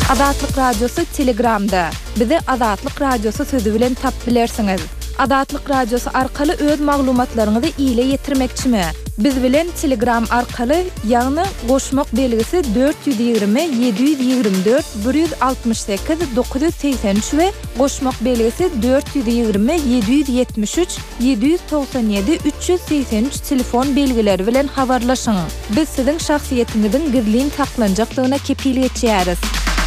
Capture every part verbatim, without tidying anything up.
Azatlyk Radiosu Telegramda. Bizi Azatlyk Radiosu sözü bilen tap bilersiňiz. Azatlyk Radiosu arkaly öz maglumatlaryňyzy ýyla ýetirmekçimi? Biz bilen Telegram arkaly ýagny goşmak belgisi dört yüz ýygrimi yedi yüz ýygrimi dört bir yüz altmış sekiz dokuz yüz seksen üç we goşmak belgisi dört yüz ýygrimi yedi yüz ýetmiş üç yedi yüz toksan ýedi üç yüz seksen üç telefon belgileri bilen habarlaşyň. Biz siziň şahsiýetiňiziň gizliliğini taklanjaklygyna kepillik etýäris.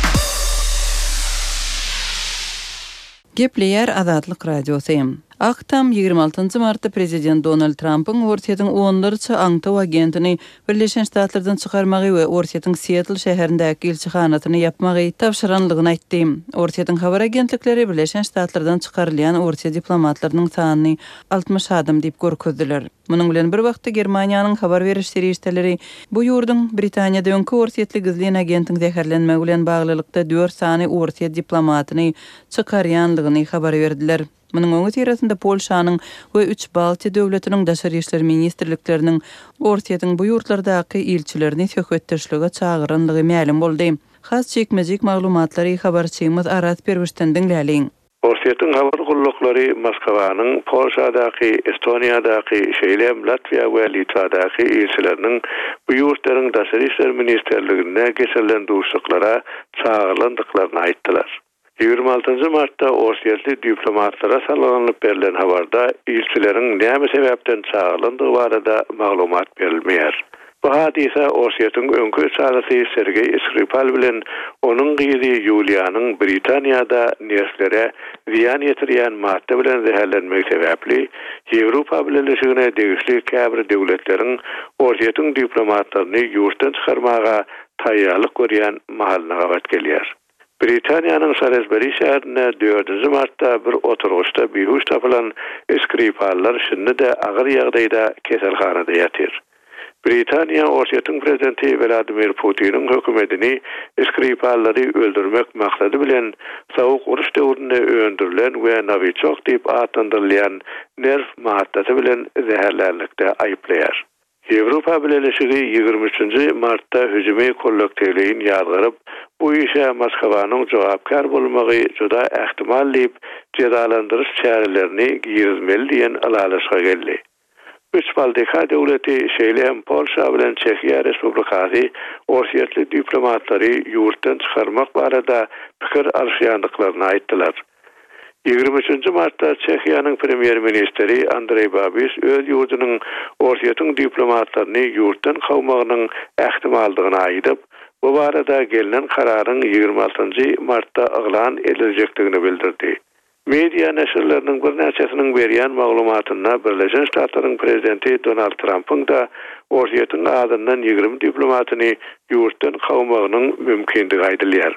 Gepleýär Azatlyk Radiosu. Aktam ýygrimi altynjy martda Prezident Donald Trump'ın Orsiýetiň onlarça aňtaw agentini Birleşen Ştatlardan çykarmagy we Orsiýetiň Seattle şäherindäki elçihanatyny ýapmagy tapşyranlygyny aýtdy. Orsiýetiň habar agentlikleri Birleşen Ştatlardan çykarylýan Orsiýa diplomatlarynyň sanyny altmış adam diýip görkezdiler. Munyň bilen bir wagtda Germaniýanyň habar beriş serişdeleri bu ýurdun Britaniýada öňkü Orsiýetli gizlin agentiň zäherlenmegi bilen baglylykda dört sany Orsiýa diplomatyny çykarýanlygyny habar berdiler. Munyň öňü tirasynda Polşanyň we üç Baltiýa döwletiniň daşary işler ministrlikleriniň Orsiýetiň bu ýurtlardaky elçilerini söhbetdeşlige çağıranlygy ma'lum boldy. Has çekmejik maglumatlary habarçymyz Arat Perwişden dinläliň. Orsiýetiň habar gullukları Moskwanyň, Polşadaky, Estoniýadaky, şeýlem Latwiýa we Litwadaky elçileriniň bu ýurtlaryň daşary işler ministrligine geçirilen duşluklara çağırlandyklaryny aýtdylar. ýygrimi altynjy martda Orsiýetli diplomatlara salanyp berilen habarda elçileriň näme sebäpden çağırlandygy barada maglumat berilmeýär. Bu hadise Orsiýetiň öňkü çarasy Sergey Skripal bilen onuň gyzy Yuliýanyň Britaniýada nerslere ziýan ýetirýän madde bilen zäherlenmegi sebäpli Ýewropa Birleşigine degişli käbir döwletleriň Orsiýetiň diplomatlaryny ýurtdan çykarmaga taýýarlyk görýän mahallyna gat gelýär. Britaniýanyň Salisbury şäherinde dördünji martda bir oturuşda bihuş tapylan Skripallar şinde de agyr ýagdaýda keselhanada ýatyr. Britaniýa Orsiýetiň prezidenti Vladimir Putiniň hökümetini Skripallary öldürmek maksady bilen sowuk uruş döwründe öndürilen we Novichok diýip atandyrylýan nerv maddesi bilen zäherlenlikde aýplaýar. Ýewropa Birleşigi ýygrimi üçünji martda hüjümi kollektiwligiň ýazgyryp bu işe Moskwanyň jogapkar bolmagy juda ähtimal diýip cezalandyryş çärelerini girizmeli diýen alalaşga geldi. Üç Baltika döwleti şeýlem Polşa bilen Çekiýa Respublikasy Orsiýetli diplomatlary ýurtdan çykarmak barada pikir alşýandyklaryny aýtdylar. ýygrimi üçünji martda Çekiýanyň premier ministri Andrej Babis öz ýurdunyň Orsiýetiň diplomatlaryny ýurtdan gawmagynyň ähtimaldygyny aýdyp, bu barada gelinen kararyň ýygrimi altynjy martda eglan ediljekdigini bildirdi. Media näşrleriniň bir näçesiniň berýän maglumatyna Birleşen Ştatlaryň prezidenti Donald Trump'ın da Orsiýetiň adyndan ýygrimi diplomatyny ýurtdan gawmagynyň mümkindigi aýdylýar.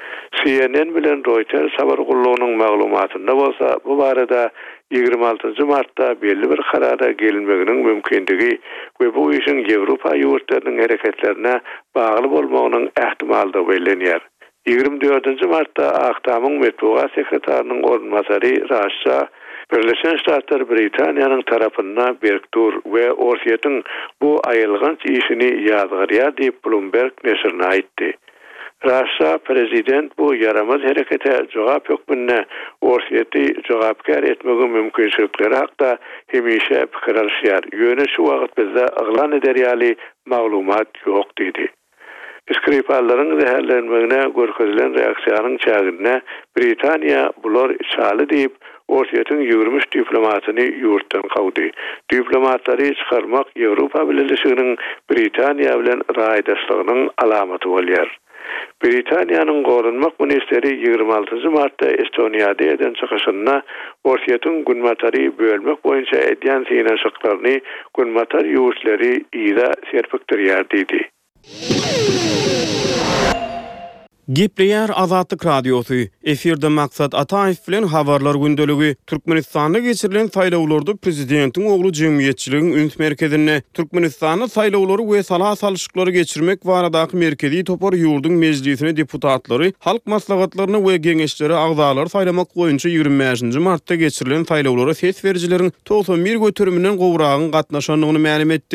C N N bilen Reuters habar gullugynyň maglumatynda bolsa, bu barada ýygrimi altynjy martda belli bir karara gelinmeginiň mümkindigi we bu işin Ýewropa ýurtlarynyň hereketlerine bagly bolmagynyň ähtimaldygy bellenýär. ýygrimi dördünji martda Aktamyň Metbuat sekretarının ornmasary Raşa Birleşen Ştatlar Britaniýanyň tarapynda berktur we Orsiýetiň bu aýylgynç işini ýazgyrýar diýip Bloomberg näşrine aýtdy. Raşa prezident bu yaramaz herekete jogap hökmüne Orsiýeti jogapkar etmegi mümkinçilikleri hakda hemişe pikir alşýar. Ýöne şu wagt bizde aglan ederýäli maglumat ýok diýdi. Skripallaryň zäherlenmegine görkezilen reaksiýanyň çägine Britaniýa bular çaly diýip Orsiýetiň ýygrimi üç diplomatyny ýurtdan gawdy. Diplomatlary çykarmak Ýewropa Birleşiginiň Britaniýa bilen raýdaşlygynyň alamaty bolýar. Britaniýanyň gorunmak ministeri ýygrimi altynjy martda Estoniýada eden çykyşyna Orsiýetiň günmatary bölmek boýunça edýän synaşyklaryny günmatar ýurtları ýa serpikdirýär diýdi. Gepleýär Azatlyk Radiosu. Eferde maksat Ataýew bilen habarlar gündöligi. Türkmenistanda geçirilen saýlawlarda prezidentiň oglu jemgyýetçiligiň üns merkezine Türkmenistanda saýlawlary we salah salşyklary geçirmek baradaky merkezi topar ýurduň mejlisine deputatlary, halk maslahatlaryny we geňeşleri agzalary saýlamak boýunça ýygrimi beşinji martda geçirilen saýlawlara ses berjileriň doksan bir göteriminden gowragyň gatnaşanlygyny ma'lum etdi.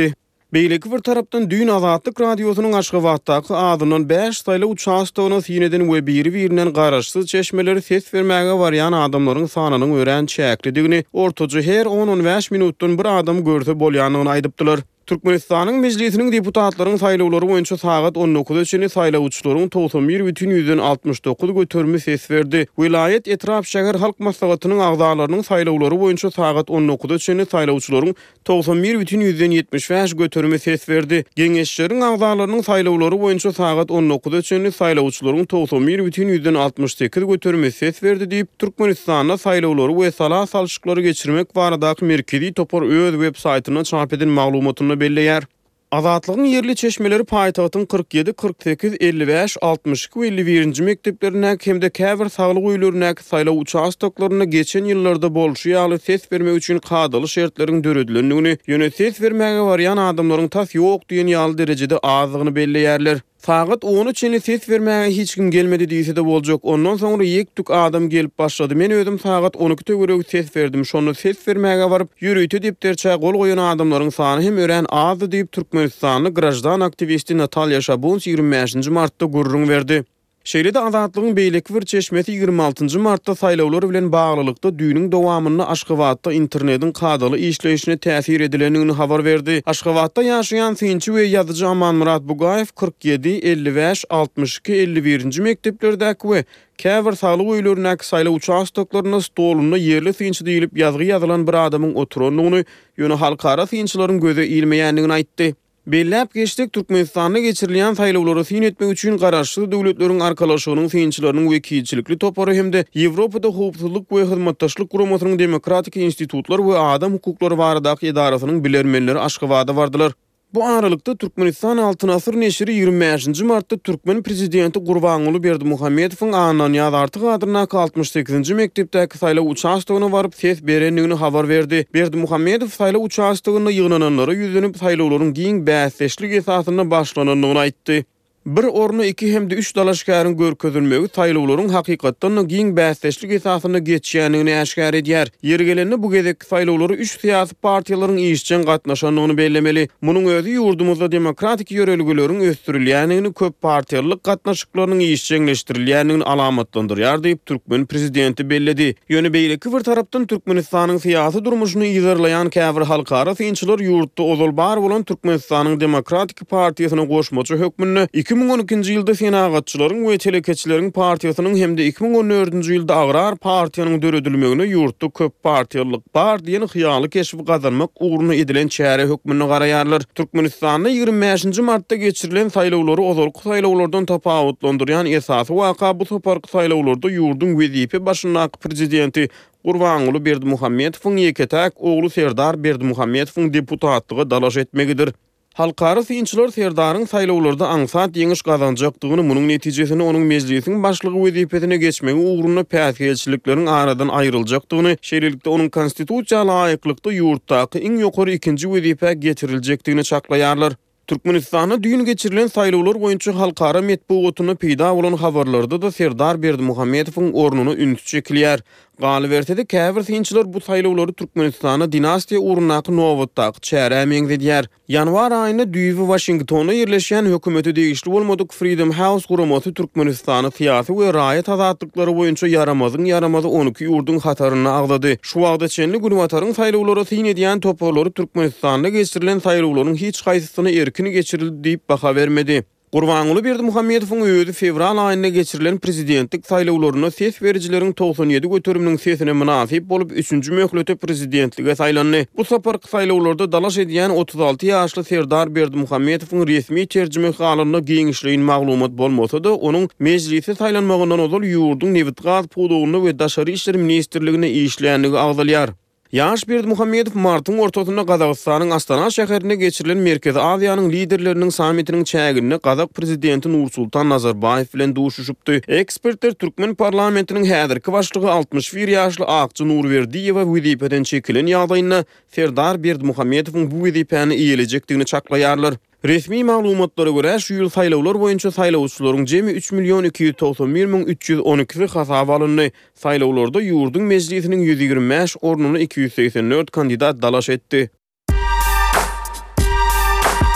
Beýleki bir tarapdan Düýn Azatlyk Radiosynyň Aşgabatdaky adynyň beş saýly uçastygyny sineden we biri birinden garaşsyz çeşmeleri ses bermäge barýan adamlaryň sanynyň ören çäklidigini ortaça her on on beş minutdan bir adam görse bolýanyny aýdypdylar. Türkmenistanyň mejlisiniň deputatlaryň saýlawlary boýunça sagat on dokuz üçini saýlawçylaryň togstan bir бүтүн yüzden altmış dokuz götürme ses berdi. Vilayet etraf şäher halk maslahatynyň agzalarynyň saýlawlary boýunça sagat on dokuz üçini saýlawçylaryň togstan bir бүтүn yüzden yetmiş beş götürme ses berdi. Geňeşleriň agzalarynyň saýlawlary boýunça sagat on dokuz üçini saýlawçylaryň togstan bir бүтүn yüzden altmış sekiz götürme ses berdi diýip Türkmenistanda saýlawlary we sala salşyklary geçirmek baradaky merkezi topar öz web saýtyna çap eden maglumatyny belleýär. Azatlygyň yerli çeşmeleri paýtagtyň kırk yedi, kırk sekiz, elli beş, altmış iki we elli birinji mekteplerine hemde käbir saglyk öýlerine saýlaw uçastyklaryna geçen ýyllarda bolşy ýaly ses bermek üçin kadaly şertleriň döredilendigini, ýöne ses bermäge barýan adamlaryň tas ýok diýen ýaly derejede azlygyny belleýärler. Sagat on üçini ses bermäge hiç kim gelmedi diýse de boljak. Ondan soňra ýek-tük adam gelip başlady. Men özüm sagat on iki töwereg ses berdim. Şonu ses bermäge baryp ýürüýte depderçe gol goýan adamlaryň sany hem ören azdy diýip Türkmenistanly grajdan aktivisti Natalya Şabuns ýygrimi beşinji martda gurrun berdi. Şeýlede Azatlygyň beýleki bir çeşmesi ýygrimi altynjy martda saýlawlar bilen baglylykda düýniň dowamyny Aşgabatda internetiň kadaly işleyişine täsir edilenini habar berdi. Aşgabatda ýaşaýan synçy we ýazyjy Amanmurat Bugaýew kırk yedi, elli beş, altmış iki, elli birinji mekteplerdäki we käbir saglyk öýlerine saýlaw uçastyklaryna stoluny yerli synçy diýilip ýazgy ýazylan bir adamyň oturanlygyny ýöne halkara synçylaryň göze ilmeýändigini aýtdy. Belläp geçdik Türkmenistanda geçirilen saýlawlary syn etmek üçin garaşsyz döwletleriň arkalaşygynyň synçylarynyň wekilçilikli topary hemde Ýewropada howpsuzlyk we hyzmatdaşlyk guramatynyň demokratik institutlar we adam hukuklary baradaky idarasynyň bilermenleri Aşgabatda bardylar. Bu aralykda Türkmenistan Altyn Asyr neşri ýygrimi beşinji martda Türkmen prezidenti Gurbanuly Berdimuhammedowyň anyny ýazartyk adyna altmış sekizinji mektepdäki saýlaw uçastygyna baryp ses berenligini habar berdi. Berdimuhammedow saýlaw uçastygyna ýygnananlara ýüzlenip saýlawlaryň giň bäsleşlik esasyna başlananyny aýtdy. Bir ornu iki hem de üç dalaşkaryň görkezilmegi saýlawlaryň hakykatdan giň bäsleşlik esasyna geçýändigini äşkär edýär. Ýergelenli bu gezek saýlawlary üç syýasy partiýalaryň işçen gatnaşanyny bellemeli. Munyň özü ýurdumyzda demokratik ýörelgileriň östürilýändigini, köp partiýalyk gatnaşyklaryň işçenleşdirilýändigini alamatlandyrýar diýip Türkmen prezidenti belledi. Ýöne beýleki bir tarapdan Türkmenistanyň syýasy durmuşyny ýygyrlayan käbir halkara synçylar ýurtda ozalbar bolan Türkmenistanyň demokratik partiýasyna goşmaçy hökmüni iki bin on ikinji ýylda senagatçylaryň we telekeçileriň partiýasynyň hemde iki bin on dördünji ýylda agrar partiýanyň döredilmegine ýurtda köp partiýalyk bar diýen hyýaly keşif gazanmak uğruna edilen çäre hökmüni garaýarlar. Türkmenistanda ýygrimi beşinji martda geçirilen saýlawlary ozalky saýlawlardan tapawutlandyrýan esasy waka bu toparky saýlawlarda ýurdun wezipe başyndaky prezidenti Gurbanuly Berdimuhammedowyň ýeketäk ogly Serdar Berdimuhammedowyň deputatlygy dalaş etmegidir. Halkara synçylar Serdaryň saýlawlarda aňsat ýeňiş gazanjakdygyny, munyň netijesini onuň mejlisiň başlygy wezipetine geçmegi uğruna päsgelçiliklerin aradan aýryljakdygyny, şeýlelikde onuň konstitusiýal aýyklykda ýurtdaky iň ýokary ikinji wezipe getiriljekdigini çaklaýarlar. Türkmenistanda düýün geçirilen saýlawlar boýunça halkara medeniýetine peýda bolan habarlarda da Serdar Berdimuhammedowyň ornuny ünsüz çekilýär. Galy berse-de käbir synçylar bu saýlawlary Türkmenistana dinastiýa uğrunaky nowatdaky çäre meňzedýär. Ýanwar aýynda düýbi Washingtonda ýerleşýän hökümeti degişli bolmadyk Freedom House guramaty Türkmenistany syýasy we raýat azatlyklary boýunça yaramazyň yaramazy on iki ýurdun hataryny agdady. Şu wagtda çenli guramatyň saýlawlary syn edýän toparlary Türkmenistanda geçirilen saýlawlaryň hiç gaýsysyny erkini geçirildi diýip baha bermedi. Gurbanuly Berdimuhammedowyň özü fevral aýynda geçirilen prezidentlik saýlawlaryna ses berijileriň togstan yedi götürüminiň sesine münasip bolup üçünji möhlete prezidentlige saýlandy. Bu saparky saýlawlarda dalaş edýän otuz alty ýaşly Serdar Berdimuhammedowyň resmi terjime halyna giňişliğin maglumat bolmasa da onuň mejlise saýlanmagyndan ozal ýurdun Newit gaz pudugyny we daşary işler ministrligine işleýändigi agdalýar. Ýaş Berdimuhammedow martyň ortasyna Gazagystanyň Astana şäherine geçirilen Merkezi Aziýanyň liderleriniň samitiniň çägine Gazak prezidenti Nursultan Nazarbayew bilen duşuşupdy. Ekspertler Türkmen parlamentiniň häzirki başlygy altmış bir ýaşly Akçy Nurberdiýewa wezipeden çekilen ýagdaýynda Serdar Berdimuhammedowyň bu wezipeni iýelejekdigini çaklaýarlar. Resmi maglumatlara göre şu ýyl saýlawlar boýunça saýlawçylaryň jemi üç milyon iki ýüz togsan bir miň üç ýüz on iki hasap alyndy. Saýlawlarda ýurdun mejlisiniň ýüz ýigirmi beş ornuny iki ýüz seksen dört kandidat dalaş etdi.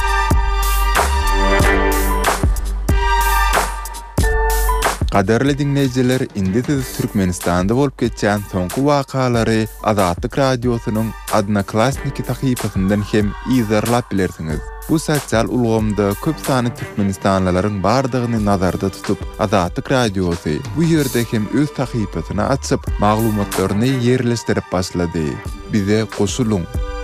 Gaderli dinleyijiler, indi siz Türkmenistanda bolup geçen soňky wakalary Azatlyk radiosynyň Adnaklasniki tahypasyndan hem izarlap bilersiňiz. Bu sosial ulgamda köp sany Türkmenistanlylaryň bardygyny nazarda tutup, Azatlyk radiosy bu ýerde hem öz tahypasyny açyp, maglumatlaryny ýerleşdirip başlady. Bize goşuluň.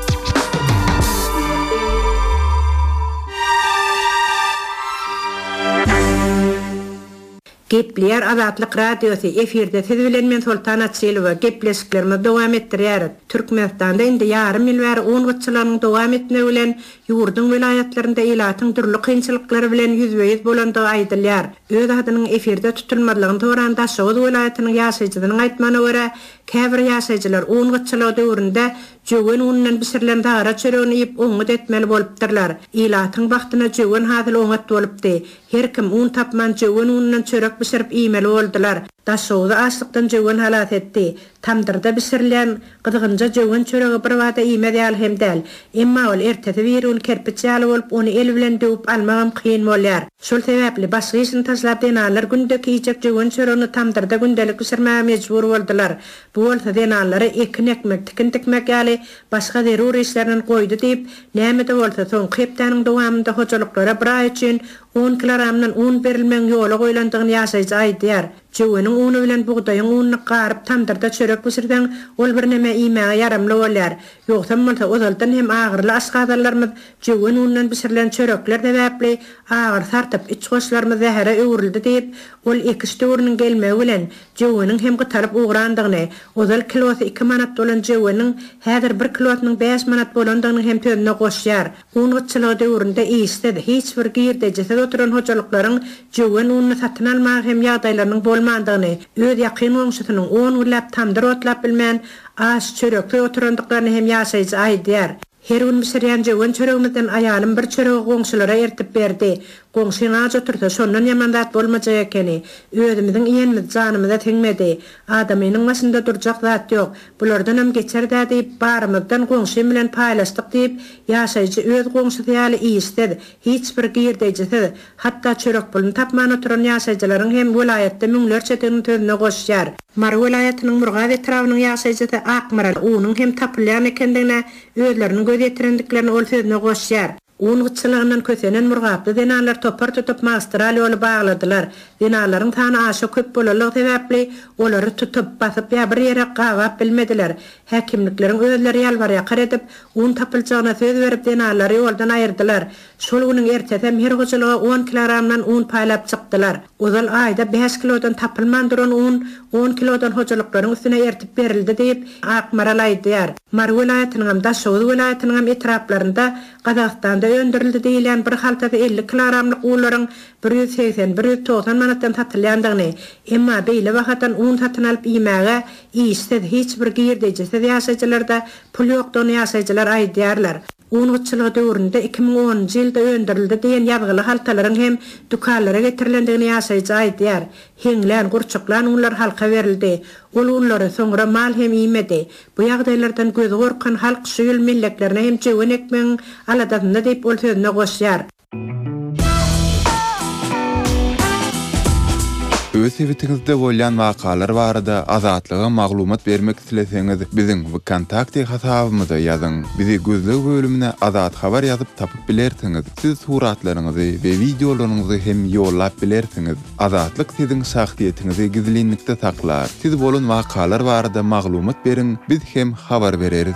Gepleýär Azatlyk radiosy efirde siz bilen men Sultan Atsylywa gepleşiklerimi dowam etdirýär. Türkmenistanda indi ýarym ýyl bäri on gyçylaryň dowam etmegi bilen ýurdun vilayatlarynda elatyň türlü kynçylyklary bilen ýüzbeýiz bolandygy aýdylýar. Öz adynyň efirde tutulmadygyny toranda Şowuz vilayatynyň ýaşaýjylarynyň aýtmana görä, käbir ýaşaýjylar on gyçylyk döwründe jöwen unyň bisirilen dara çöregini ýyp oňat etmeli bolupdyrlar. Elatyň wagtyna jöwen hadyl oňat bolupdy. Her kim un tapman jöwen unyň çörek bisirip iýmeli boldylar. Daşowda açlykdan jöwen halat etdi. Tamdyrda bisirilen gyzgynja jöwen çöregi bir wada iýmedýär hem däl. Emma ol ertesi bir ul kerpiç ýaly bolup ony el bilen döwüp almagam kyn bolýar. Şol sebäpli başga işini taşlap denalar gündeki ýyjek jöwen çöregini tamdyrda gündelik bisirmäge mejbur boldylar. Bu bolsa denalary ekin ekmek, tikin tikmek ýaly başga zerur işlerini goýdy diýip, näme-de bolsa soňky hepdeniň dowamında hojalyklara bir ay üçin on kilogram un berilmeň ýola goýlandygyny ýaşaýjy aýdýar. Jöweniň uny bilen bugdaýyň unyny garyp tamdyrda çörek bisirden ol bir näme iýmäge ýaramly bolýar. Ýogsa bolsa ozaldan hem agyrly aşgadarlarymyz jöwen unyň bisirilen çörekler sebäpli agyr sartyp iç goşlarymyz zähere öwrüldi diýip, ol iki döwrüniň gelmegi bilen jöweniň hem gytaryp ugrandygyny, ozal kilosy iki manat bolan jöweniň häzir bir kilosynyň beş manat bolandygyny hem tözüne goşýar. On gyçylyk döwründe iýsde hiç bir girdejesi oturan hojalyklaryň jöwen unyny satyn almagy hem ýagdaýlarynyň bolmandygyny, öz ýakyn wagtynyň on ullap tamdyr otlap bilmän aş çörekde oturandyklaryny hem ýaşaýjy aýdýar. Her gün bisirýän jöwen çöregimizden aýalym bir çöregi goňşulara ertip berdi. Goňşyň aç otursa şondan ýamandat bolmajak ekeni. Özümiziň iýenimiz janymyza teňmedi. Adamynyň başynda durjak zat ýok. Bulardan hem geçer da diýip barymyzdan goňşym bilen paýlaşdyk diýip ýaşaýjy öz goňşysy ýaly iýistedi. Hiç bir girdejisi, hatda çörek pulyn tapman oturan ýaşaýjylaryň hem vilayatda müňlerçe tüňi tözüne goşýar. Mar vilayatynyň Murgaz etrawynyň ýaşaýjysy Akmaral unyň hem tapylýan ekendigine özlerini göz ýetirendiklerini ol sözüne goşýar. Un gyçylygyndan kösenen Murgaply denalar topar tutup magistral ýoly bagladylar. Denalaryň sany aşa köp bolalygy sebäpli olary tutup basyp ýa bir ýere gawap bilmediler. Häkimliklerin özleri ýalbarýa garadip un tapyljagyna söz berip denalary ýoldan aýyrdylar. Şol güniň ertesem her goşalyga on kilogramdan un paýlap çykdylar. Ozal aýda beş kilodan tapylman duran un on kilodan hojalyklaryň üstüne ertip berildi diýip Akmaral aýdýar. Mar vilayatynyň da Şowuz vilayatynyň etraplarynda Gazakstanda öndürildi diýilen bir haltada elli kilogramlyk unlaryň bir ýüz seksen bir ýüz doksan manatdan satylýandygyny, emma beýle wagtdan un satyn alyp iýmäge iýsde hiç bir girdejesi ýaşaýjylarda pul ýokdygyny ýaşaýjylar aýdýarlar. Un gyçylyk döwründe iki ming onunçy ýylda öndürildi diýen ýazgyly haltalaryň hem dukanlara getirilendigini ýaşaýjy aýdýar. Heňlän gurçuklan unlar halka berildi. Ol unlary soňra mal hem iýmedi. Bu ýagdaýlardan gözi gorkan halk şu ýyl milletlerine hem jöwen ekmeň aladadyna diýip ol sözüne goşýar. Öz evitinizde bolýan wakalar barada azatlyga maglumat bermek isleseňiz, biziň kontakty hasabymyza ýazyň. Bizi gözlegi bölümine azat habar ýazyp tapyp bilersiňiz. Siz suratlaryňyzy we videolaryňyzy hem ýollap bilersiňiz. Azatlyk siziň şahsiýetinizi gizlinlikde saklar. Siz bolan wakalar barada maglumat beriň, biz hem habar bereriz.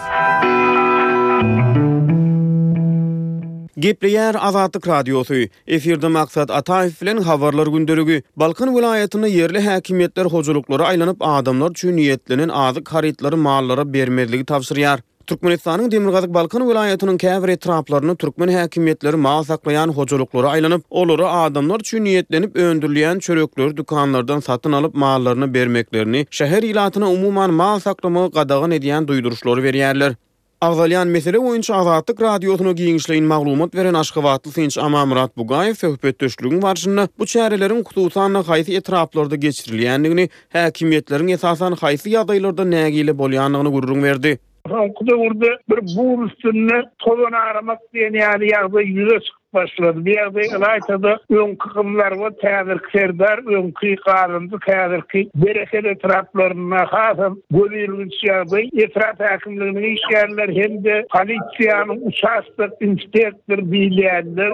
Gepleýär Azatlyk radiosu. Efirde maksat Ataýew bilen habarlar gündeligi. Balkan vilayatyny yerli häkimetler hojalyklary aýlanyp adamlar üçin niýetlenen azyk harytlary mallara bermezligi tapşyrýar. Türkmenistanyň Demirgazyk Balkan vilayatynyň käbir etraplaryny türkmen häkimetleri mal saklayan hojalyklary aýlanyp, olary adamlar üçin niýetlenip öndürilýän çörekler dukanlardan satyn alyp mallaryny bermeklerini, şäher ilatyna umuman mal saklamagy gadagyn edýän duýduruşlary berýärler. Agzalyan mesele boýunça Azatlyk radiosyna giňişleýin maglumat beren Aşgabatly Finç Amamurat Bugaýew söhbetdeşliginiň barşynda bu çäreleriň hususan haýsy etraplarda geçirilýändigini, häkimetleriň esasan haýsy ýagdaýlarda nägile bolýanlygyny gurrun berdi. Halkda orada bir buğur üstünde tozan aramak diyen yani ýagdaý ýüze çykyp başladı. Bir yerde ilaytada ön kıkımlar var, täzir serdar, ön kıyıqarındı, täzirki bereket etraflarına hasam gözülmüş yarday, etraf hakimliğinin işyerler hem de polisiyanın uçastık, inspektor, bilyenler,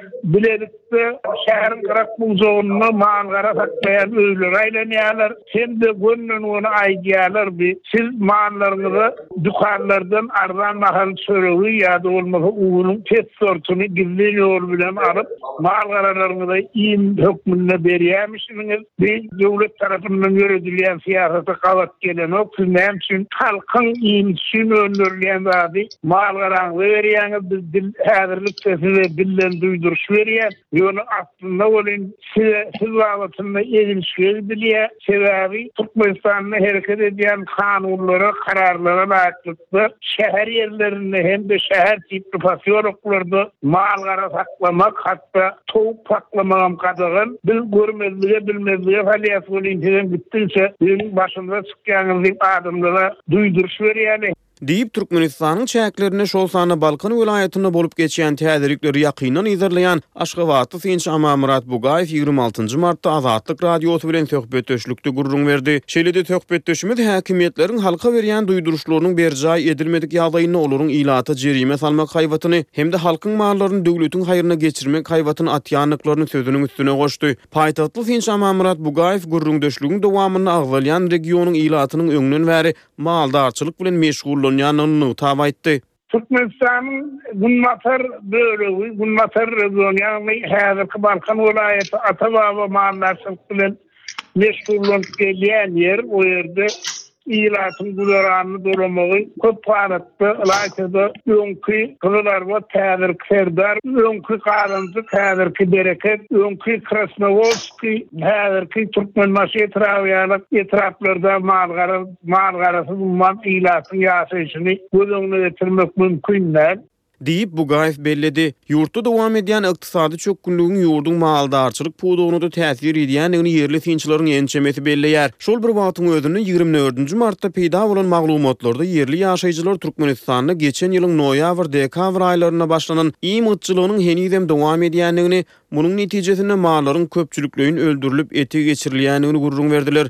biledikte şehrin kırak buzağınına mağara saklayan öylür aylanyalar, hem de gönlün onu aydiyalar bir, siz mağalarınızı dükkanlardan ardan mahal sörüğü ya da olmasa uğunun test sortunu gizli yol bilen alıp mağaralarınızı iyi hükmünde beriyemişsiniz. Bir devlet tarafından yürütülen siyasete kavat gelen o kızmem için halkın iyisini öndürülen vadi mağaralarınızı veriyeniz biz dil hazırlık sesini dillen duyduruş veriyen yolu aslında olun size siz vavatında edilişleri biliye sebebi Türkmenistan'da hareket eden kanunlara, kararlara layıklıkta şehir yerlerinde hem de şehir tipli pasiyologlarda mağara saklamak hatta tavuk saklamak kadağın biz görmezliğe bilmezliğe faaliyet olunca bittinse benim başımda çıkyanızın adımlara duyduruş veriyen Diýip Türkmenistanyň çäklerine şol sany Balkan welaýatyna bolup geçýän täzirlikleri ýakynan izlerleýän Aşgabatly Synç Amamurat Bugaýew ýygrimi altynjy martda Azatlyk radiosy bilen söhbetdeşlikde gurrun berdi. Şeýlede söhbetdeşimiz häkimiýetleriň halka berýän duýduruşlarynyň berjay edilmedik ýagdaýyny olaryň ilata jerime salmak haýwatyny hem de halkyň mallaryny döwletiň haýryna geçirmek haýwatyny atýanlyklaryny sözüniň üstüne goşdy. Paýtagtly Synç Amamurat Bugaýew gurrundeşliginiň dowamyny agzalýan regionyň ilatynyň öňünden bäri maldarçylyk bilen meşgul yanını tavaýtdy. Türkmenistan'ın Gunmatar bölüğü, Gunmatar regionu yani hazırki Balkan vilayeti Atababa mağarasılık bilen meşgullanıp gelen yer, o yerde ilatın gudaranını dolamağı köp paratdı, ilaytada önkü kılılar var, täzir serdar, önkü karıncı, täzirki bereket, önkü Krasnovolski, täzirki Türkmen maşı etrafyalık etraflarda mağara, mağarası bulman ilatın yasaşını gözüne getirmek mümkünler. Diýip Bugaýew belledi. Ýurtda dowam edýän ykdysady çökünlügiň ýurdun maldarçylyk pudugyna da täsir edýändigini yerli synçylaryň ençemesi belleýär. Şol bir wagtyň özünde ýygrimi dördünji martda peýda bolan maglumatlarda yerli ýaşaýjylar Türkmenistanda geçen ýylyň noýabr-dekabr aýlaryna başlanan iýmitçiliginiň henüzem dowam edýändigini, munyň netijesinde mallaryň köpçülikleýin öldürilip eti geçirilýändigini gurrun berdiler.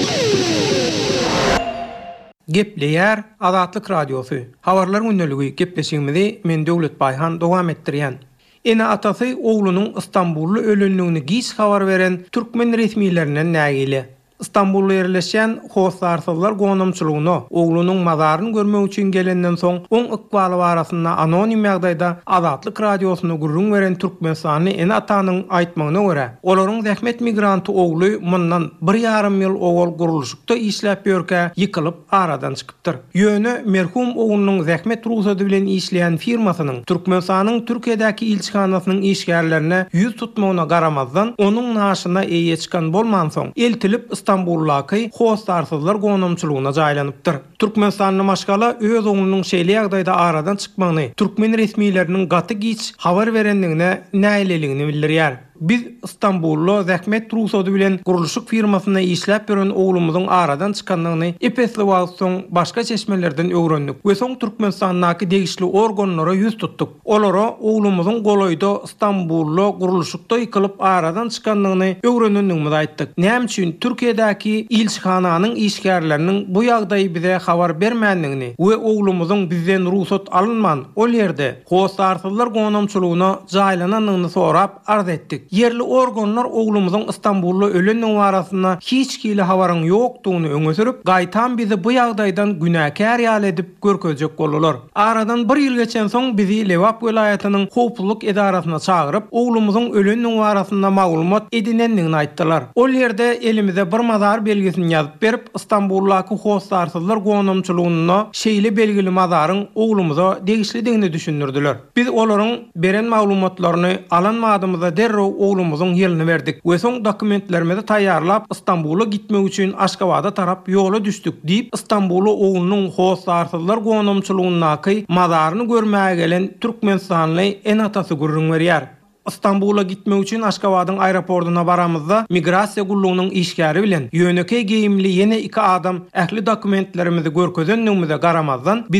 Gepleýär Azatlyk radiosu. Habarlar gündəligi gepleşigimizi men Döwlet Baýhan dowam etdirýän. Ene atasy oglunyň Istanbully ölenligini giç habar beren türkmen resmiýetlerinden nägili. İstanbul'da yerleşen hostarsızlar gonamçylygyny oglunyň mazaryny görmek üçin gelenden soň on ykbaly barasynda anonim ýagdaýda Azatlyk radiosyna gurrun beren Türkmenistany en atanyň aýtmagyna görä, olaryň zähmet migranty ogly mundan bir ýarym ýyl ogul gurulşykda işläp ýörkä ýykylyp aradan çykypdyr. Ýöne merhum oglunyň zähmet ruhsady bilen işleýän firmasynyň Türkmenistanyň Türkiýedäki ilçihanasynyň işgärlerine ýüz tutmagyna garamazdan onuň naşyna eýe çykan bolman soň eltilip İstanbul'daki hostarsızlar gonamçylygyna jaýlanypdyr. Türkmenistanyň maşgala öz oglunyň şeýle ýagdaýda aradan çykmagyny türkmen resmiýetleriniň gaty giç habar berendigine näýleligini bildirýär. Biz İstanbul'da zähmet ruhsady bilen gurulşyk firmasyna işläp beren oglumyzyň aradan çykanlygyny epesli wagt soň başga çeşmelerden öwrendik we soň Türkmenistandaky degişli organlara ýüz tutdyk. Olara oglumyzyň golaýda İstanbul'da gurulşykda ýykylyp aradan çykanlygyny öwrenendigimizi aýtdyk. Näme üçin Türkiýedäki ilçihananyň işgärleriniň bu ýagdaýy bize habar bermändigini we oglumyzyň bizden ruhsat alynman ol ýerde hostarsızlar gonamçylygyna jaýlananyny sorap arz etdik. Yerli organlar oglumyzyň Istanbul'da ölenniň barasynda hiç kili habaryň ýokdugyny öňe sürüp, gaýtan bizi bu ýagdaýdan günäkär ýal edip görkezjek bolurlar. Aradan bir ýyl geçen soň bizi Lewap welaýatynyň howpsuzlyk edarasyna çagyryp, oglumyzyň ölenniň barasynda maglumat edinendigini aýtdylar. Ol ýerde elimize bir mazar belgisini ýazyp berip, Istanbul'daky hostarsızlar gonamçylygyna şeýle belgili mazaryň oglumyza degişlidigini düşündirdiler. Biz olaryň beren maglumatlaryny alanmadymyza derrew oglumyzyň ýerine berdik. We soň dokumentlerimizi taýýarlap İstanbul'a gitmek üçin Aşgabatda tarap ýola düşdük diýip İstanbul'a oglunyň hostarsızlar gonamçylygyny mazaryny görmäge gelen Türkmenistanly en atasy gurrun berýär. İstanbul'a gitmek üçin Aşgabatyň aeroportuna baramyzda migrasiýa gullugynyň işgäri bilen ýöneke geyimli ýene iki adam ähli dokumentlerimizi görkezendигimize garamazdan bize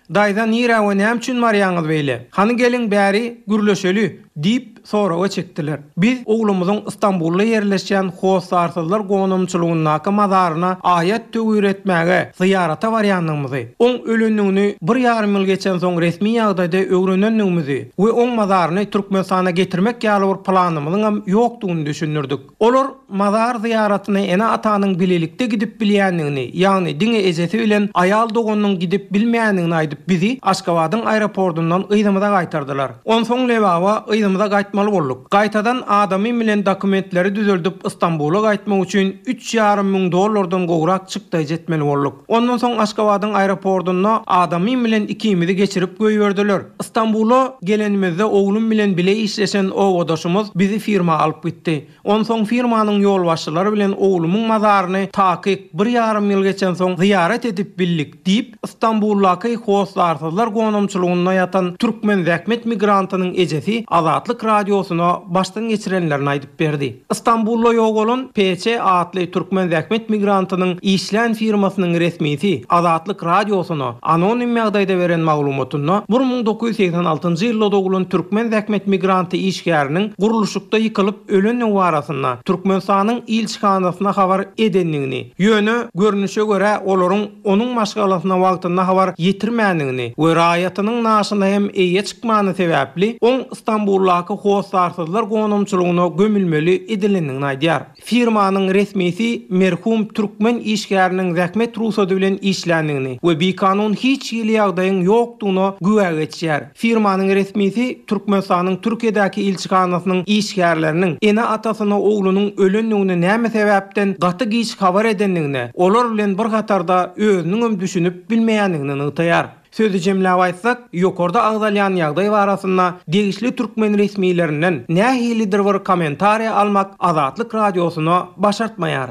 Daydan ýere we näme üçin marýaňyz beýle? Hany gelin bäri gürleşeli diýip soraga çekdiler. Biz oglumyzyň Istanbulda ýerleşýän Howsarsızlar gonumçylygynyň mazaryna aýat töwüretmäge ziýarata barýanlygymy, oň ölünligini bir ýarym ýyl geçen soň resmi ýagdaýda öwrenenligimizi we oň mazaryny Türkmenistana getirmek ýaly bir planymyzyň hem ýokdugyny düşünürdik. Olar mazar ziýaratyny ene atanyň bilelikde gidip bilýänligini, ýagny diňe ejesi bilen aýal doganyň gidip bilmeýänligini aýdyp bizi Aşgabatyň aeroportundan ýydymyza gaýtardylar. On soň lebawa ýydymyza gaýtmaly bolduk. Gaýtadan adamy bilen dokumentleri düzeltip Istanbula gaýtmak üçin üç ýarym müň dollardan gowrak çykdy jetmeli bolduk. Ondan soň Aşgabatyň aeroportundan adamy bilen ikimizi geçirip göýberdiler. Istanbula gelenimizde oglum bilen bile işleşen owadoşumyz bizi firma alyp gitdi. Ondan soň firmanyň ýol başçylary bilen oglumyň mazaryny takyk bir ýarym ýyl geçen soň ziyaret edip bildik diýip Istanbuldaky Howsarsızlar gonumçylygyna ýatan türkmen zäkmet migrantynyň ejesi Azatlyk radiosuna başdan geçirenlerini aýdyp berdi. Istanbulda ýok bolan P Ç adly türkmen zäkmet migrantynyň işlän firmasynyň resmisi Azatlyk radiosuna anonim ýagdaýda beren maglumatyna bir ming dokuz ýüz seksen altyncy ýylda dogulun türkmen zäkmet migranty işgäriniň guruluşykda ýykylyp ölen warasyna Türkmenistanyň ilçikanasyna habar edenligini, ýöne görnüşe görä olaryň onuň maşgalasyna wagtyna habar ýetirmänligini we raýatynyň naşyna hem eýe çykmany sebäpli oň Istanbuldaky Howsarsızlar gonumçylygyna gömülmeli edilenligini aýdýar. Firmanyň resmisi merhum türkmen işgäriniň zäkmet ruhsaty bilen işländigini we bikanun hiç ýyly ýagdaýyň ýokdugyna güwä geçýär. Firmanyň resmisi Türkmenistanyň Türkiýedäki ilçikanasynyň işgärleriniň ene atasyny oglunyň ölenligini näme sebäpden gaty giş habar edenligini, olar bilen bir gatarda özüniň hem düşünüp bilmeýänligini ýytaýar. Sözü jemläp aýtsak, ýokarda agdalýan ýagdaý barasynda degişli türkmen resmiýetlerinden nähilidir bir kommentariýa almak Azatlyk radiosyna başartmaýar.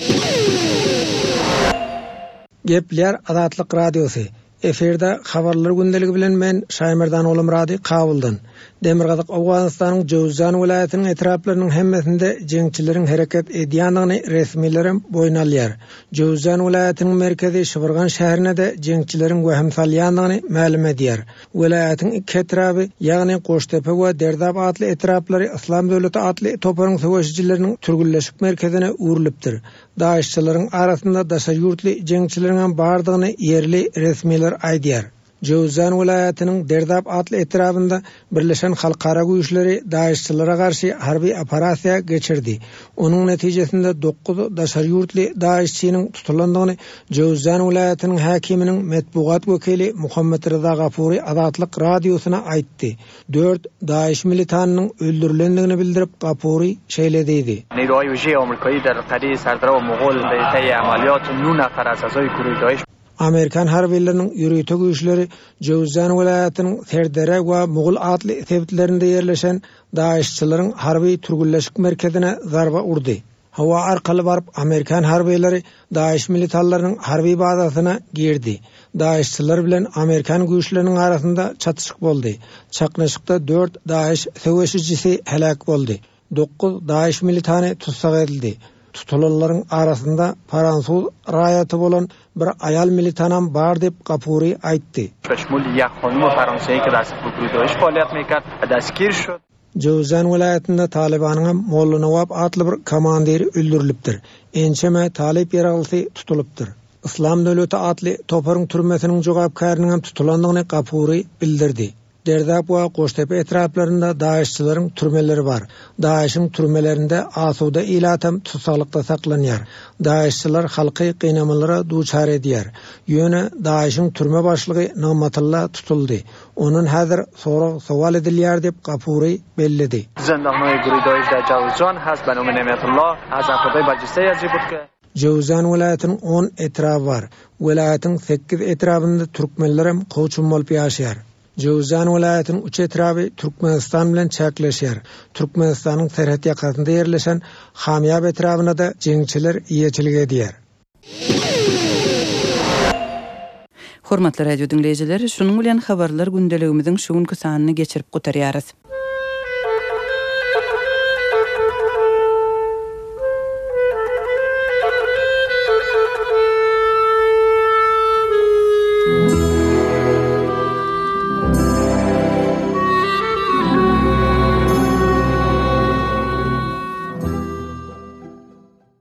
Gepler Azatlyk radiosu. Eferde habarlar gündeligi bilen men Şaýmerdan oğlum Radi Kabuldan. Demirgazyk Awganystanyň Jowzjan welaýatynyň etraplarynyň hemmesinde jeňçileriň hereket edýändigini resmiýlerim boýun alýar. Jowzjan welaýatynyň merkezi Şybrgan şäherine de jeňçileriň wehim salýandygyny ma'lum edýär. Welaýatyň iki etraby, ýagny Goştepe we Derdap adly etraplary Islam döwleti adly toparyň söwüşçileriniň türgülleşik merkezine urulypdyr. Daişçilerin arasında daşa yurtly jeňçileriň bardygyny yerli resmiýler aýdýar. Jowzjan welaýatynyň Derdap adly etrabynda Birleşen Halkara güýçleri daişçilere garşy harby operasiýa geçirdi. Onuň netijesinde dokuz daşar yurtly daişçiniň tutulandygyny Jowzjan welaýatynyň hakiminiň metbuat wekili Muhammed Rıza Gapuri Azatlyk radiosuna aýtdy. dört daиш militanynyň öldürilendigini bildirip Gapuri şeýle diýdi. نیروهای ویژه آمریکایی در قریه سردرو مغول در طی عملیات نه نفر از اعضای گروه داعش Amerikan harbiýetleriniň ýürüýte güýçleri Jowzjan welaýatynyň Serdere we Mugul adly sebitlerinde ýerleşen daişçilerin harby türgülleşik merkezine zarba urdy. Hawa arkaly baryp Amerikan harbiýetleri daиш militanlarynyň harby bazasyna girdi. Daişçiler bilen Amerikan güýçleriniň arasynda çatışyk boldy. Çaknaşykda dört daиш söwüşçisi helak boldy. dokuz daиш militany tutsak edildi. Tutulanlaryň arasynda Fransuz raýaty bolan bir ayal militanam bar dep Gapuri aýtdy. بشمول یک خانم فرانسوی که در گروه داعش فعالیت میکرد دستگیر شد. Jowzjan welaýatynda Talibanyň Molla Nawab adly bir komandiri öldürilipdir. Ençeme Talip ýeragly tutulypdyr. Islam döwleti adly toparyň türmesiniň jogapkarynyň tutulandygyny Gapuri bildirdi. Derdap we Goştepe etraplarynda daişçilerin türmeleri var. Daişiň türmelerinde asuda ilatam tutsaklikda saklanýar. Daişçiler halky gynamalara duçar edýär. Ýöne daişiň türme başlygy Nigmatullah tutuldy. Onun häzir sorak sowal edilýär dep Gapuri bellidi. زندانهای گروه داعش در جوزجان هست به نام نعمتالله از افرادهای برجسته ازی بود که Jowzjan welaýatynyň on etrabı var. Welaýatyň sekiz etrabynda türkmenler hem goçun bolup ýaşaýar. Jowzjan welaýatynyň üç etraby Türkmenistan bilen çäkleşýär. Türkmenistanyň serhat ýakasynda ýerleşen Hamyab etrabyna da jeňçiler ýeçilik edýär. Hormatly radio dinleýijiler, şunuň bilen habarlar gündeligimiziň şu günkü sanyny geçirip gutarýarys.